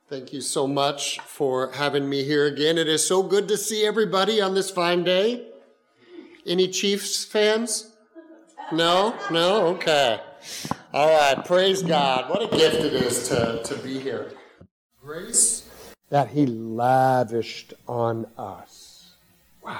Thank you so much for having me here again. It is so good to see everybody on this fine day. Any Chiefs fans? No? Okay. All right. Praise God. What a gift it is to be here. Grace that he lavished on us. Wow.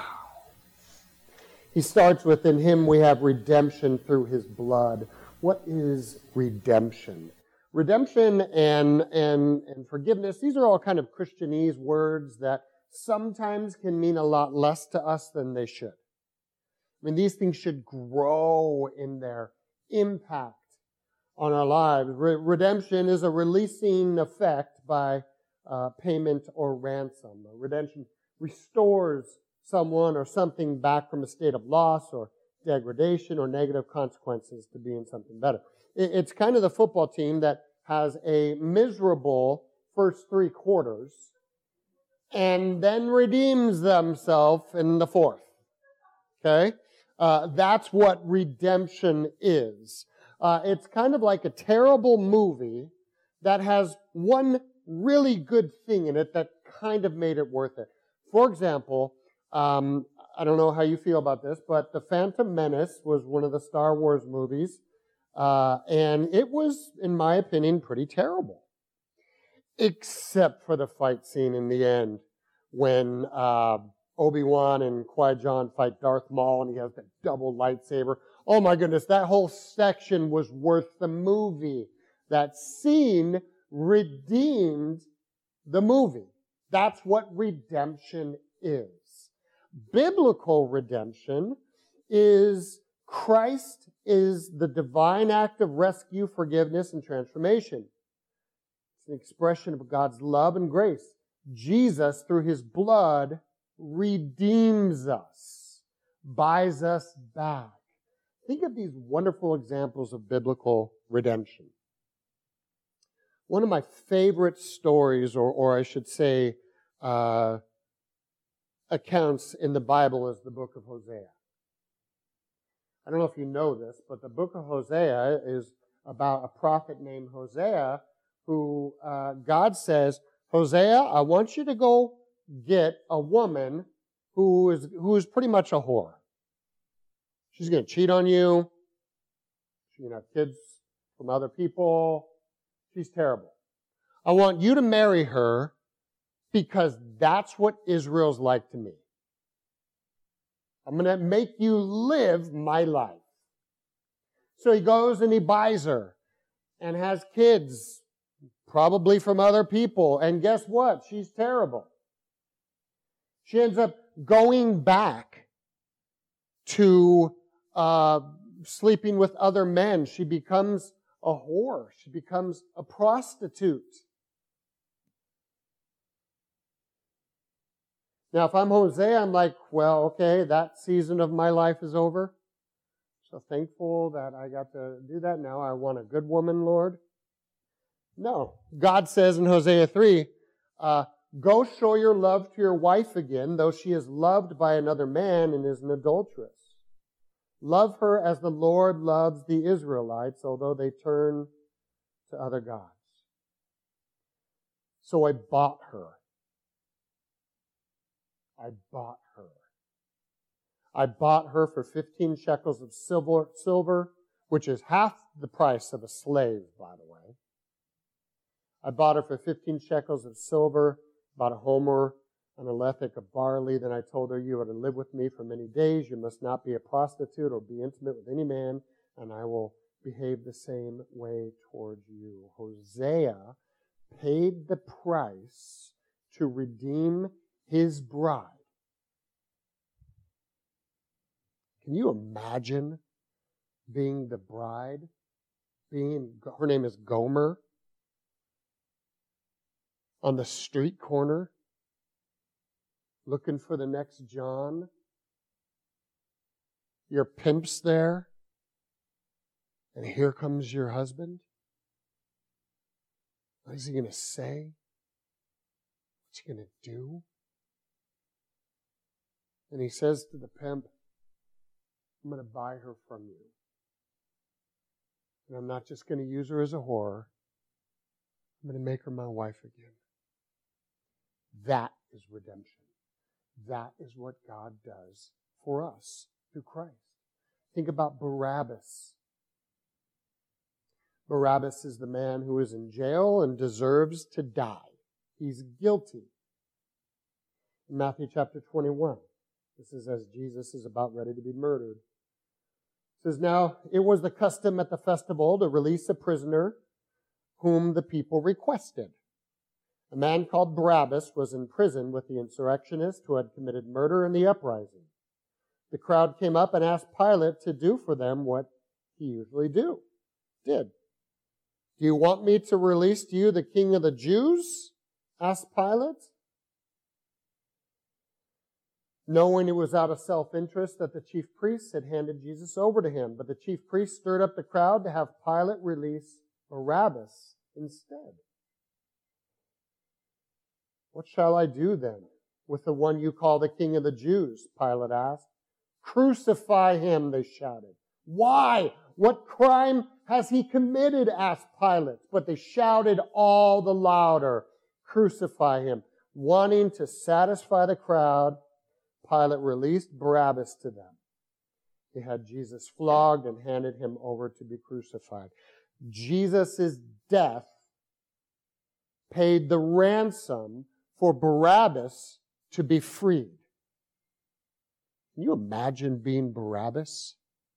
He starts with, in him we have redemption through his blood. What is redemption? Redemption and forgiveness, these are all kind of Christianese words that sometimes can mean a lot less to us than they should. I mean, these things should grow in their impact on our lives. Redemption is a releasing effect by payment or ransom. Redemption restores someone or something back from a state of loss or degradation or negative consequences to being something better. It's kind of the football team that has a miserable first three quarters and then redeems themselves in the fourth. Okay? That's what redemption is. It's kind of like a terrible movie that has one really good thing in it that kind of made it worth it. For example, I don't know how you feel about this, but The Phantom Menace was one of the Star Wars movies, and it was, in my opinion, pretty terrible. Except for the fight scene in the end when Obi-Wan and Qui-Gon fight Darth Maul and he has the double lightsaber. Oh my goodness, that whole section was worth the movie. That scene redeemed the movie. That's what redemption is. Biblical redemption is Christ is the divine act of rescue, forgiveness, and transformation. It's an expression of God's love and grace. Jesus, through his blood, redeems us, buys us back. Think of these wonderful examples of biblical redemption. One of my favorite stories, or I should say, accounts in the Bible is the book of Hosea. I don't know if you know this, but the book of Hosea is about a prophet named Hosea who God says, Hosea, I want you to go get a woman who is pretty much a whore. She's going to cheat on you. She's going to have kids from other people. She's terrible. I want you to marry her because that's what Israel's like to me. I'm going to make you live my life. So he goes and he buys her and has kids, probably from other people. And guess what? She's terrible. She ends up going back to sleeping with other men. She becomes a whore. She becomes a prostitute. Now, if I'm Hosea, I'm like, well, okay, that season of my life is over. So thankful that I got to do that. Now I want a good woman, Lord. No. God says in Hosea 3, go show your love to your wife again, though she is loved by another man and is an adulteress. Love her as the Lord loves the Israelites, although they turn to other gods. So I bought her. I bought her. I bought her for 15 shekels of silver, which is half the price of a slave, by the way. I bought her for 15 shekels of silver, bought a homer and a lethek of barley. Then I told her, you are to live with me for many days. You must not be a prostitute or be intimate with any man, and I will behave the same way towards you. Hosea paid the price to redeem his bride. Can you imagine being the bride? Her name is Gomer, on the street corner, looking for the next John. Your pimp's there, and here comes your husband. What is he going to say? What's he going to do? And he says to the pimp, I'm going to buy her from you. And I'm not just going to use her as a whore. I'm going to make her my wife again. That is redemption. That is what God does for us through Christ. Think about Barabbas. Barabbas is the man who is in jail and deserves to die. He's guilty. In Matthew chapter 21, this is as Jesus is about ready to be murdered. It says, now it was the custom at the festival to release a prisoner whom the people requested. A man called Barabbas was in prison with the insurrectionists who had committed murder in the uprising. The crowd came up and asked Pilate to do for them what he usually did. Do you want me to release to you the king of the Jews? Asked Pilate. Knowing it was out of self-interest that the chief priests had handed Jesus over to him, but the chief priests stirred up the crowd to have Pilate release Barabbas instead. What shall I do then with the one you call the king of the Jews? Pilate asked. Crucify him, they shouted. Why? What crime has he committed? Asked Pilate. But they shouted all the louder, crucify him. Wanting to satisfy the crowd, Pilate released Barabbas to them. They had Jesus flogged and handed him over to be crucified. Jesus' death paid the ransom for Barabbas to be freed. Can you imagine being Barabbas?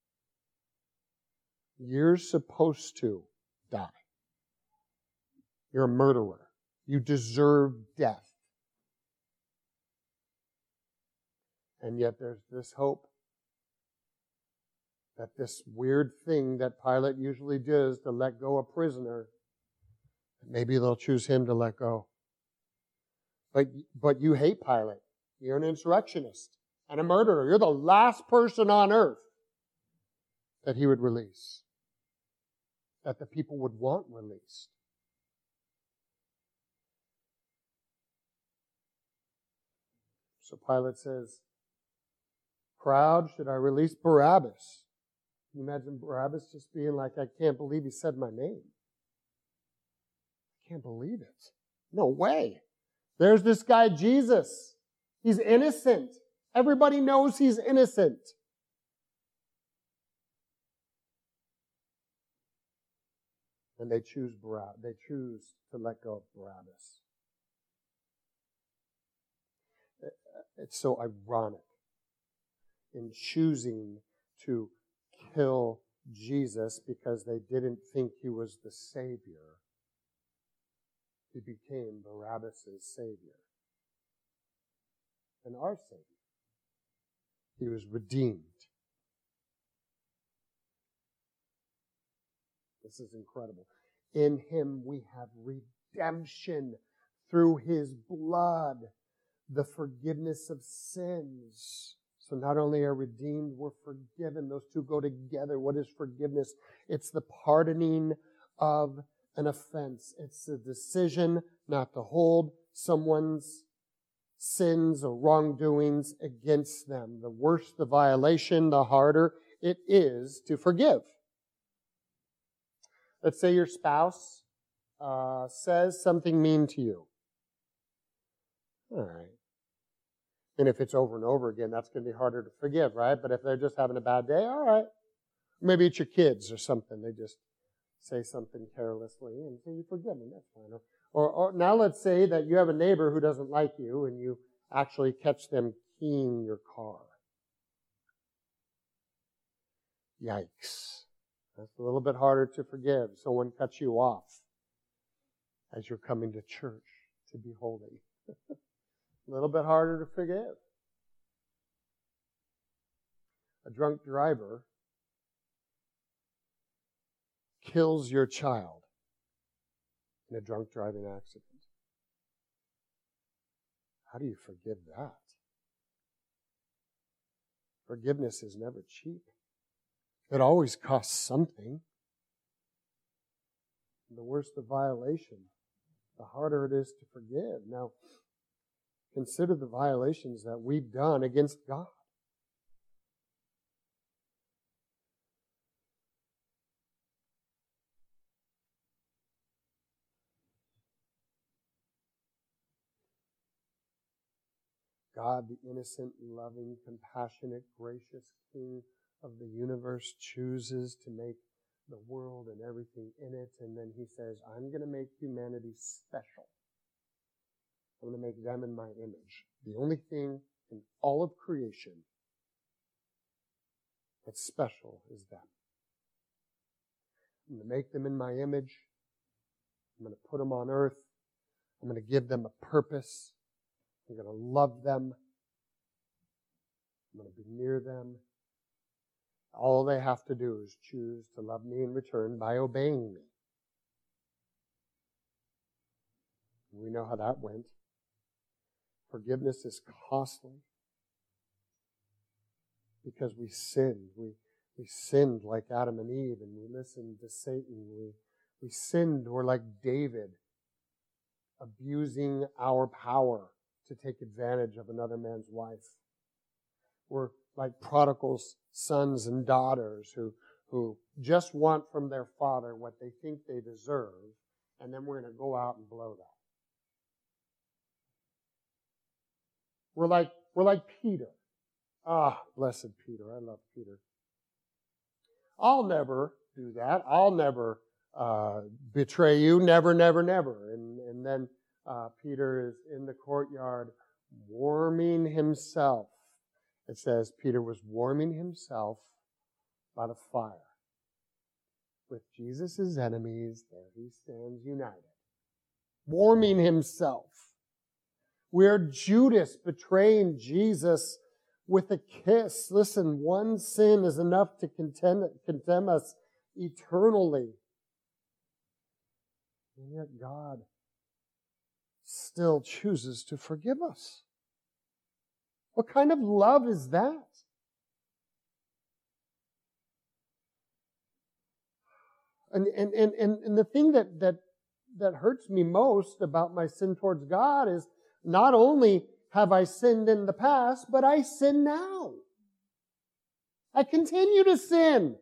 You're supposed to die. You're a murderer. You deserve death. And yet there's this hope that this weird thing that Pilate usually does to let go a prisoner, maybe they'll choose him to let go. But you hate Pilate. You're an insurrectionist and a murderer. You're the last person on earth that he would release, that the people would want released. So Pilate says, crowd, should I release Barabbas? Can you imagine Barabbas just being like, I can't believe he said my name. I can't believe it. No way. There's this guy, Jesus. He's innocent. Everybody knows he's innocent. And they choose to let go of Barabbas. It's so ironic in choosing to kill Jesus because they didn't think he was the Savior. He became Barabbas' Savior and our Savior. He was redeemed. This is incredible. In him we have redemption through his blood, the forgiveness of sins. So not only are redeemed, we're forgiven. Those two go together. What is forgiveness? It's the pardoning of an offense. It's a decision not to hold someone's sins or wrongdoings against them. The worse the violation, the harder it is to forgive. Let's say your spouse says something mean to you. All right. And if it's over and over again, that's going to be harder to forgive, right? But if they're just having a bad day, all right. Maybe it's your kids or something. They just say something carelessly, and so you forgive them. That's fine. Or now let's say that you have a neighbor who doesn't like you, and you actually catch them keying your car. Yikes. That's a little bit harder to forgive. Someone cuts you off as you're coming to church to be holy. A little bit harder to forgive. A drunk driver kills your child in a drunk driving accident. How do you forgive that? Forgiveness is never cheap. It always costs something. And the worse the violation, the harder it is to forgive. Now, consider the violations that we've done against God. God, the innocent, loving, compassionate, gracious King of the universe, chooses to make the world and everything in it, and then he says, I'm going to make humanity special. I'm going to make them in my image. The only thing in all of creation that's special is them. I'm going to make them in my image. I'm going to put them on earth. I'm going to give them a purpose. I'm going to love them. I'm going to be near them. All they have to do is choose to love me in return by obeying me. We know how that went. Forgiveness is costly because we sinned. We sinned like Adam and Eve, and we listened to Satan. We sinned. We're like David, abusing our power to take advantage of another man's wife. We're like prodigal sons and daughters who just want from their father what they think they deserve, and then we're going to go out and blow that. We're like Peter. Blessed Peter. I love Peter. I'll never do that. I'll never betray you. Never, never, never. And then Peter is in the courtyard warming himself. It says Peter was warming himself by the fire. With Jesus' enemies, there he stands united. Warming himself. We're Judas betraying Jesus with a kiss. Listen, one sin is enough to condemn us eternally. And yet God still chooses to forgive us. What kind of love is that? And the thing that hurts me most about my sin towards God is not only have I sinned in the past, but I sin now. I continue to sin.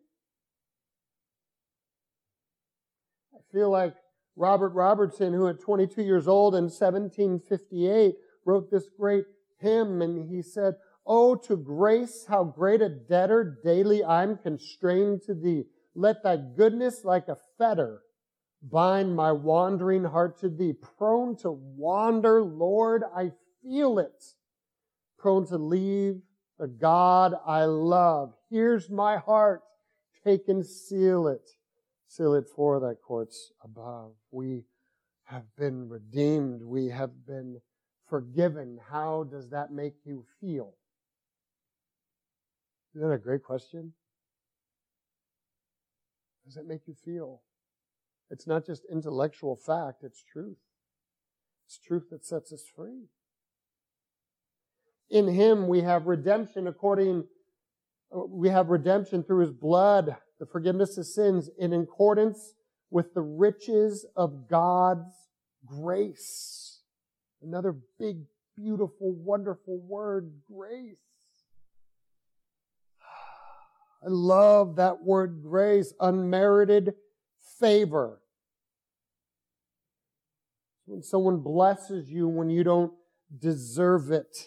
I feel like Robert Robertson, who at 22 years old in 1758 wrote this great hymn, and he said, "Oh, to grace, how great a debtor daily I'm constrained to thee. Let thy goodness like a fetter bind my wandering heart to thee. Prone to wander, Lord, I feel it. Prone to leave the God I love. Here's my heart. Take and seal it. Seal it for thy courts above." We have been redeemed. We have been forgiven. How does that make you feel? Isn't that a great question? How does that make you feel? It's not just intellectual fact, it's truth. It's truth that sets us free. In Him we have redemption through His blood, the forgiveness of sins, in accordance with the riches of God's grace. Another big, beautiful, wonderful word, grace. I love that word grace, unmerited favor. When someone blesses you when you don't deserve it.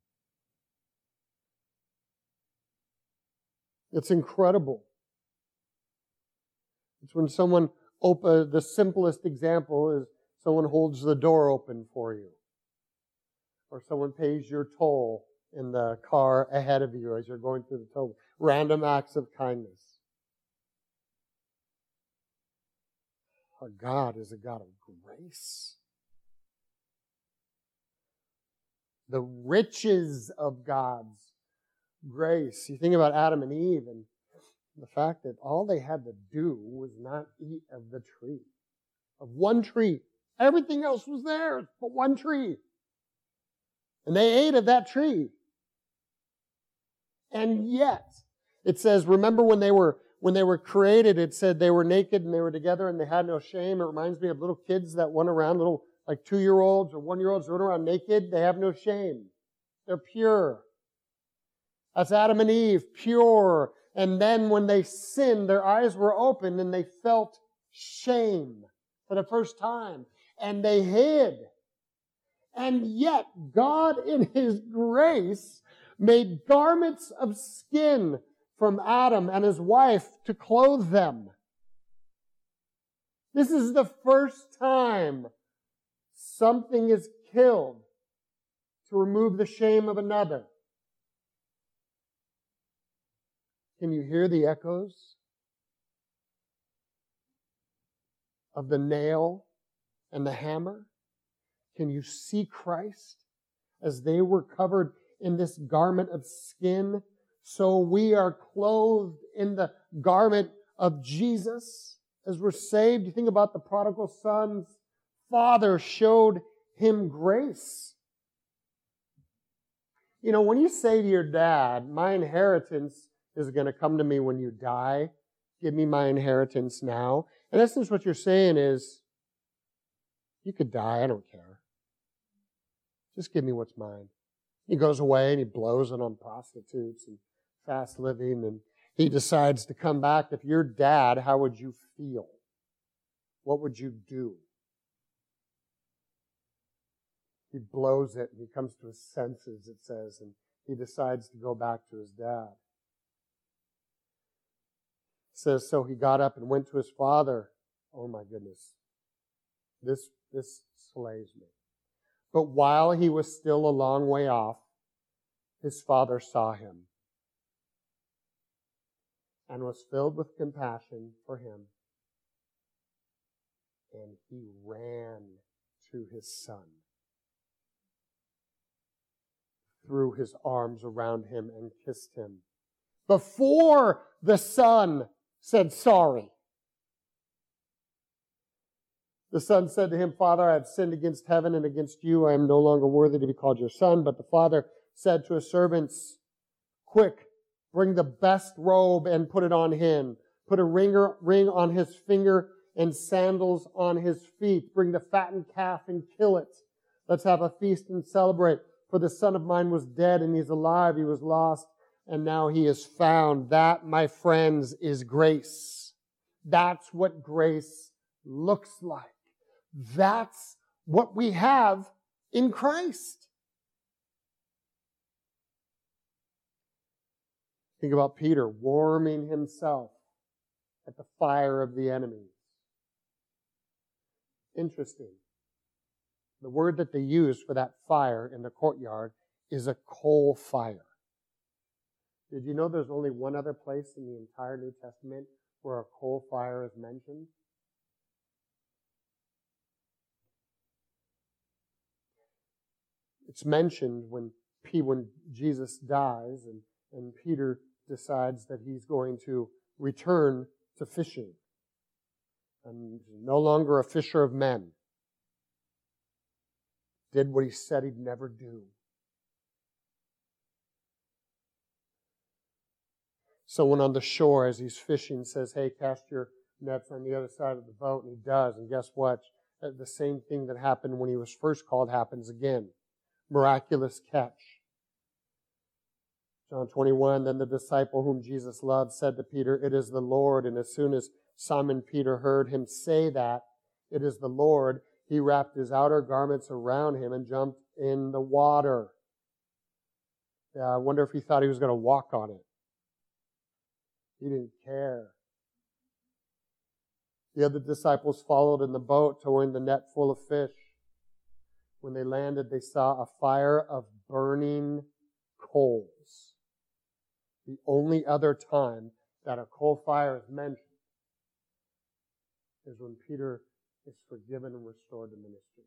It's incredible. It's when someone the simplest example is someone holds the door open for you. Or someone pays your toll in the car ahead of you as you're going through the toll. Random acts of kindness. Our God is a God of grace. The riches of God's grace. You think about Adam and Eve and the fact that all they had to do was not eat of the tree. Of one tree. Everything else was theirs, but one tree. And they ate of that tree. And yet, it says, remember when they were created, it said they were naked and they were together and they had no shame. It reminds me of little kids that run around, little like 2-year-olds or 1-year-olds run around naked. They have no shame. They're pure. That's Adam and Eve, pure. And then when they sinned, their eyes were opened and they felt shame for the first time. And they hid. And yet, God in His grace made garments of skin from Adam and his wife to clothe them. This is the first time something is killed to remove the shame of another. Can you hear the echoes of the nail and the hammer? Can you see Christ as they were covered in this garment of skin? So we are clothed in the garment of Jesus as we're saved. You think about the prodigal son's father showed him grace. You know, when you say to your dad, my inheritance is going to come to me when you die, give me my inheritance now. In essence, what you're saying is, you could die, I don't care. Just give me what's mine. He goes away and he blows it on prostitutes and fast living, and he decides to come back. If you're dad, how would you feel? What would you do? He blows it and he comes to his senses, it says, and he decides to go back to his dad. It says, so he got up and went to his father. Oh my goodness. This slays me. But while he was still a long way off, his father saw him and was filled with compassion for him. And he ran to his son, threw his arms around him and kissed him before the son said sorry. The son said to him, Father, I have sinned against heaven and against you. I am no longer worthy to be called your son. But the father said to his servants, quick, bring the best robe and put it on him. Put a ring on his finger and sandals on his feet. Bring the fattened calf and kill it. Let's have a feast and celebrate. For the son of mine was dead and he's alive. He was lost and now he is found. That, my friends, is grace. That's what grace looks like. That's what we have in Christ. Think about Peter warming himself at the fire of the enemy. Interesting. The word that they use for that fire in the courtyard is a coal fire. Did you know there's only one other place in the entire New Testament where a coal fire is mentioned? It's mentioned when Jesus dies and Peter decides that he's going to return to fishing. And no longer a fisher of men. Did what he said he'd never do. Someone on the shore as he's fishing says, hey, cast your nets on the other side of the boat. And he does. And guess what? The same thing that happened when he was first called happens again. Miraculous catch. John 21, then the disciple whom Jesus loved said to Peter, it is the Lord. And as soon as Simon Peter heard him say that, it is the Lord, he wrapped his outer garments around him and jumped in the water. Yeah, I wonder if he thought he was going to walk on it. He didn't care. The other disciples followed in the boat, towing the net full of fish. When they landed, they saw a fire of burning coals. The only other time that a coal fire is mentioned is when Peter is forgiven and restored to ministry.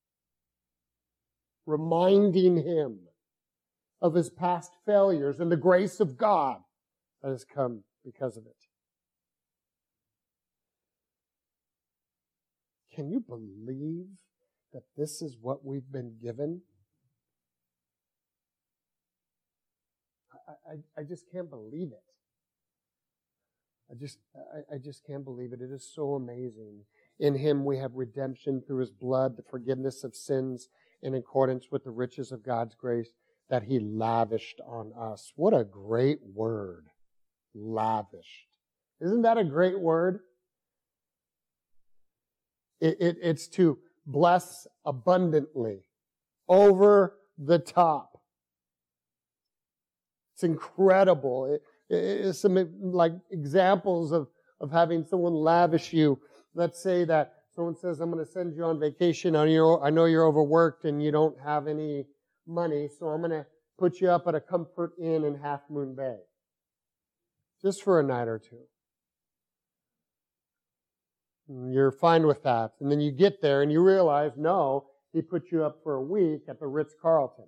Reminding him of his past failures and the grace of God that has come because of it. Can you believe that this is what we've been given? I just can't believe it. I just can't believe it. It is so amazing. In Him we have redemption through His blood, the forgiveness of sins in accordance with the riches of God's grace that He lavished on us. What a great word. Lavished. Isn't that a great word? It's to bless abundantly. over the top. It's incredible. It's some like examples of having someone lavish you. Let's say that someone says, I'm going to send you on vacation. I know you're overworked and you don't have any money, so I'm going to put you up at a Comfort Inn in Half Moon Bay. Just for a night or two. And you're fine with that. And then you get there and you realize, no, he put you up for a week at the Ritz-Carlton.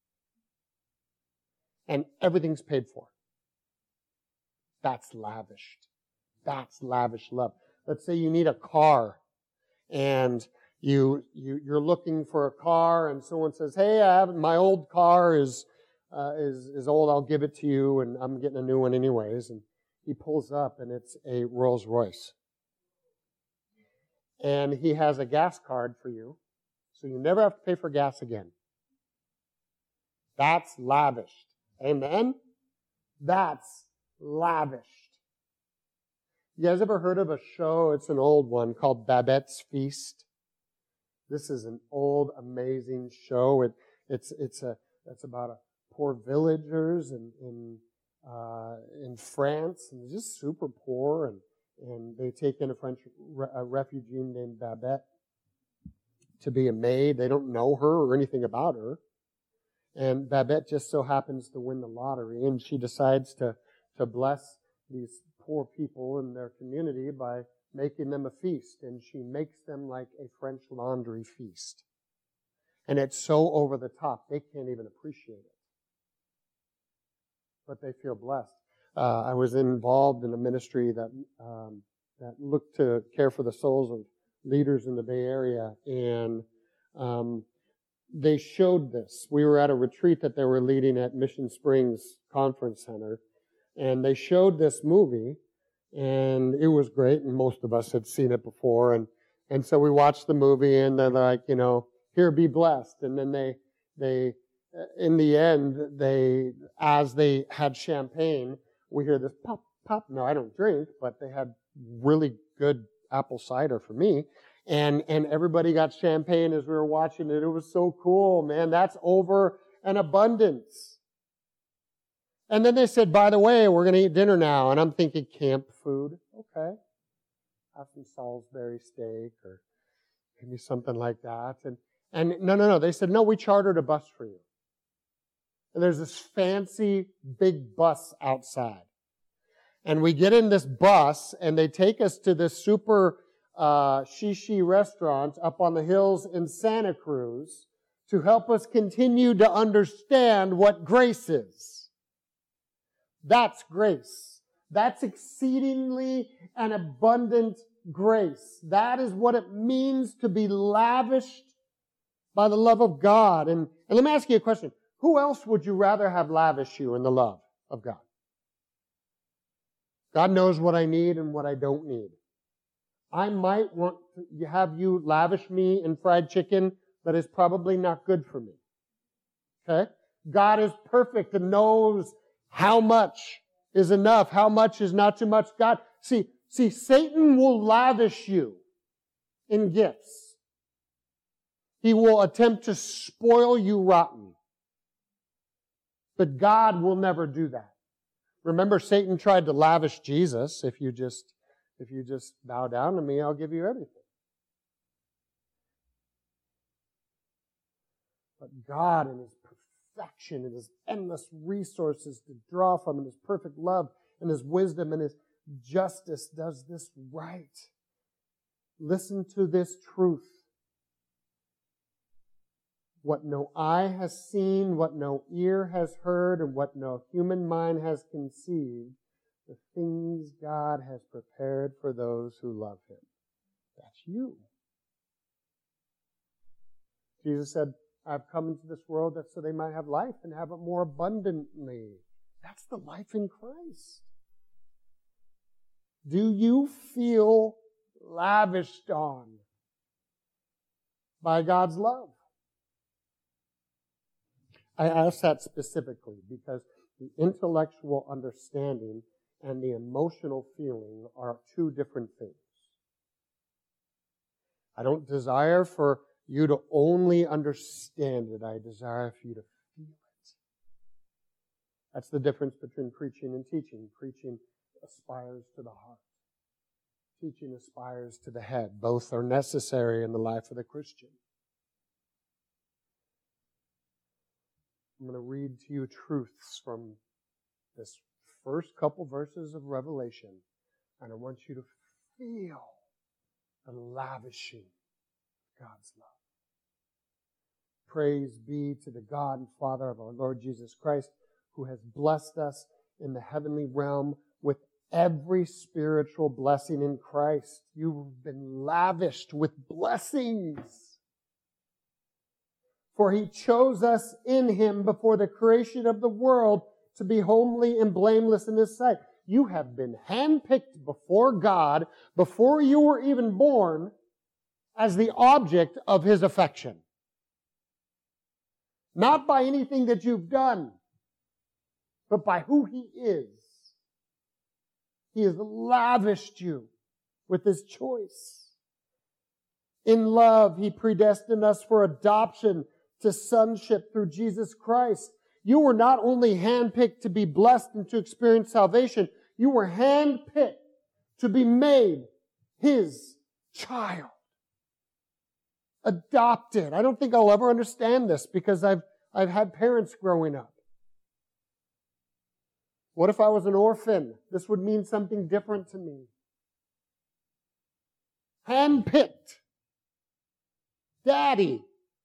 And everything's paid for. That's lavished. That's lavish love. Let's say you need a car and you're looking for a car and someone says, hey, my old car is old, I'll give it to you and I'm getting a new one anyways. And he pulls up and it's a Rolls Royce. And he has a gas card for you, so you never have to pay for gas again. That's lavished. Amen? That's lavished. You guys ever heard of a show? It's an old one called Babette's Feast. This is an old, amazing show. It's about poor villagers in France, and they're just super poor, and they take in a refugee named Babette to be a maid. They don't know her or anything about her. And Babette just so happens to win the lottery, and she decides to bless these poor people in their community by making them a feast. And she makes them like a French Laundry feast. And it's so over the top, they can't even appreciate it. But they feel blessed. I was involved in a ministry that looked to care for the souls of leaders in the Bay Area, and they showed this. We were at a retreat that they were leading at Mission Springs Conference Center, and they showed this movie, and it was great, and most of us had seen it before, and so we watched the movie, and they're like, here, be blessed, and then they in the end, as they had champagne, we hear this pop, pop. No, I don't drink, but they had really good apple cider for me. And everybody got champagne as we were watching it. It was so cool, man. That's over an abundance. And then they said, by the way, we're going to eat dinner now. And I'm thinking camp food. Okay. Have some Salisbury steak or maybe something like that. And no. They said, no, we chartered a bus for you. And there's this fancy big bus outside. And we get in this bus, and they take us to this super shishi restaurant up on the hills in Santa Cruz to help us continue to understand what grace is. That's grace. That's exceedingly and abundant grace. That is what it means to be lavished by the love of God. And let me ask you a question. Who else would you rather have lavish you in the love of God? God knows what I need and what I don't need. I might want to have you lavish me in fried chicken that is probably not good for me. Okay? God is perfect and knows how much is enough, how much is not too much. God, see, Satan will lavish you in gifts. He will attempt to spoil you rotten. But God will never do that. Remember, Satan tried to lavish Jesus. If you just bow down to me, I'll give you everything. But God, in His perfection and His endless resources to draw from, and His perfect love and His wisdom and His justice, does this right. Listen to this truth. What no eye has seen, what no ear has heard, and what no human mind has conceived, the things God has prepared for those who love Him. That's you. Jesus said, I've come into this world that so they might have life and have it more abundantly. That's the life in Christ. Do you feel lavished on by God's love? I ask that specifically because the intellectual understanding and the emotional feeling are two different things. I don't desire for you to only understand it. I desire for you to feel it. That's the difference between preaching and teaching. Preaching aspires to the heart. Teaching aspires to the head. Both are necessary in the life of the Christian. I'm going to read to you truths from this first couple verses of Revelation, and I want you to feel the lavishing of God's love. Praise be to the God and Father of our Lord Jesus Christ, who has blessed us in the heavenly realm with every spiritual blessing in Christ. You've been lavished with blessings. For He chose us in Him before the creation of the world to be homely and blameless in His sight. You have been handpicked before God, before you were even born, as the object of His affection. Not by anything that you've done, but by who He is. He has lavished you with His choice. In love, He predestined us for adoption to sonship through Jesus Christ. You were not only handpicked to be blessed and to experience salvation, you were handpicked to be made His child. Adopted. I don't think I'll ever understand this because I've had parents growing up. What if I was an orphan? This would mean something different to me. Handpicked. Daddy.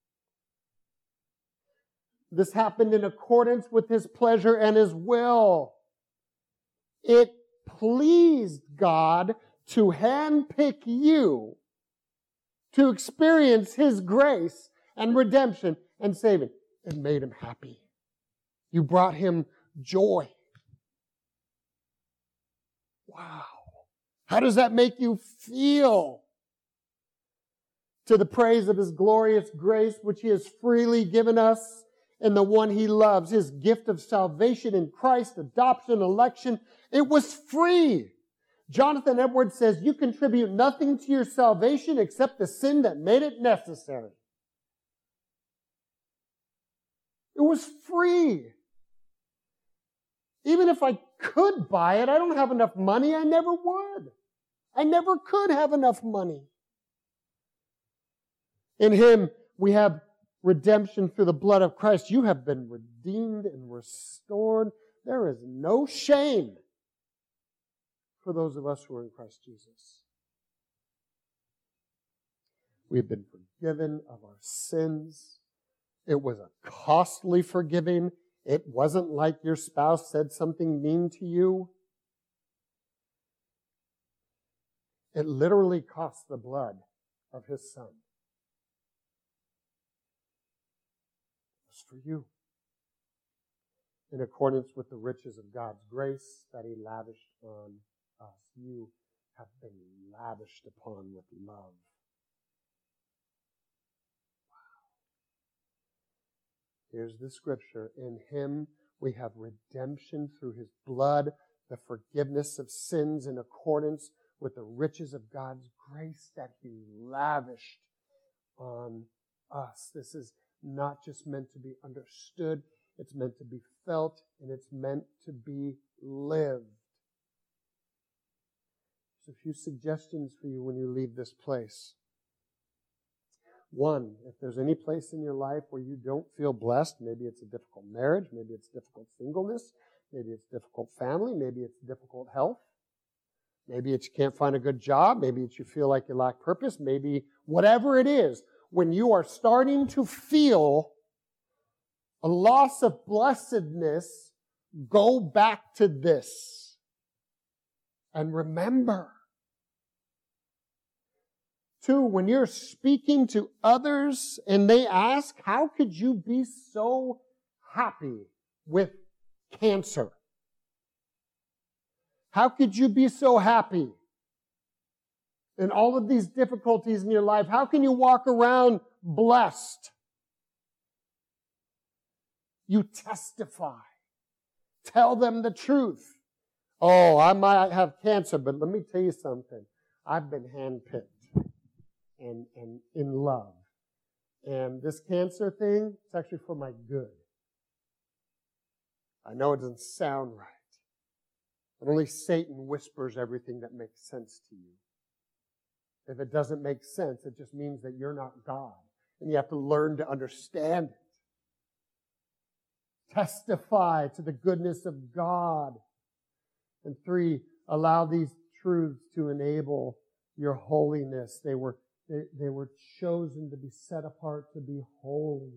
This happened in accordance with His pleasure and His will. It pleased God to handpick you to experience His grace and redemption and saving. It made Him happy. You brought Him joy. Wow. How does that make you feel? To the praise of His glorious grace, which He has freely given us in the one He loves, His gift of salvation in Christ, adoption, election, it was free. Jonathan Edwards says, you contribute nothing to your salvation except the sin that made it necessary. It was free. Even if I could buy it, I don't have enough money. I never would. I never could have enough money. In Him, we have redemption through the blood of Christ. You have been redeemed and restored. There is no shame for those of us who are in Christ Jesus. We have been forgiven of our sins. It was a costly forgiving. It wasn't like your spouse said something mean to you. It literally cost the blood of His Son. It was for you. In accordance with the riches of God's grace that He lavished on us. You have been lavished upon with love. Here's the scripture. In Him we have redemption through His blood, the forgiveness of sins in accordance with the riches of God's grace that He lavished on us. This is not just meant to be understood. It's meant to be felt, and it's meant to be lived. There's a few suggestions for you when you leave this place. One, if there's any place in your life where you don't feel blessed, maybe it's a difficult marriage, maybe it's difficult singleness, maybe it's difficult family, maybe it's difficult health, maybe it's you can't find a good job, maybe it's you feel like you lack purpose, maybe whatever it is, when you are starting to feel a loss of blessedness, go back to this and remember. 2, when you're speaking to others and they ask, how could you be so happy with cancer? How could you be so happy in all of these difficulties in your life? How can you walk around blessed? You testify. Tell them the truth. Oh, I might have cancer, but let me tell you something. I've been handpicked. And in love And this cancer thing, it's actually for my good. I know it doesn't sound right. But only Satan whispers everything that makes sense to you. If it doesn't make sense, it just means that you're not God. And you have to learn to understand it. Testify to the goodness of God. And 3, allow these truths to enable your holiness. They were chosen to be set apart to be holy.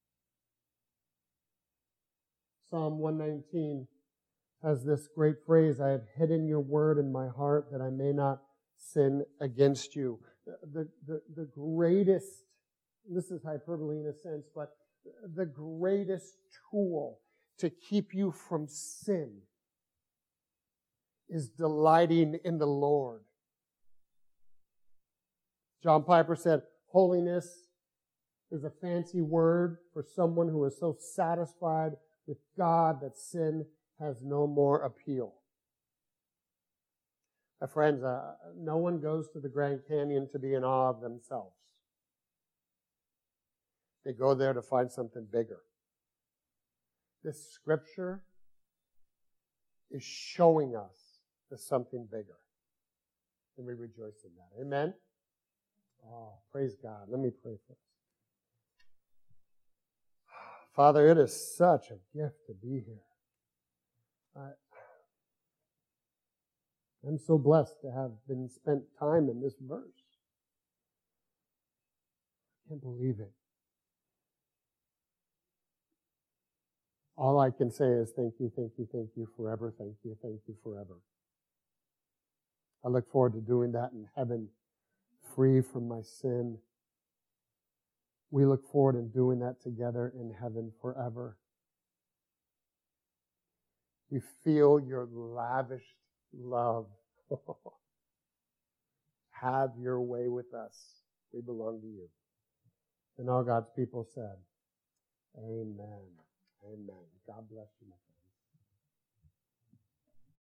Psalm 119 has this great phrase, I have hidden your word in my heart that I may not sin against you. The greatest, this is hyperbole in a sense, but the greatest tool to keep you from sin is delighting in the Lord. John Piper said, holiness is a fancy word for someone who is so satisfied with God that sin has no more appeal. My friends, no one goes to the Grand Canyon to be in awe of themselves. They go there to find something bigger. This scripture is showing us there's something bigger. And we rejoice in that. Amen? Oh, praise God. Let me pray for us. Father, it is such a gift to be here. I'm so blessed to have been spent time in this verse. I can't believe it. All I can say is thank you, thank you, thank you forever, thank you forever. I look forward to doing that in heaven, free from my sin. We look forward to doing that together in heaven forever. We feel your lavished love. Have your way with us. We belong to you. And all God's people said, amen. Amen. God bless you, my friend.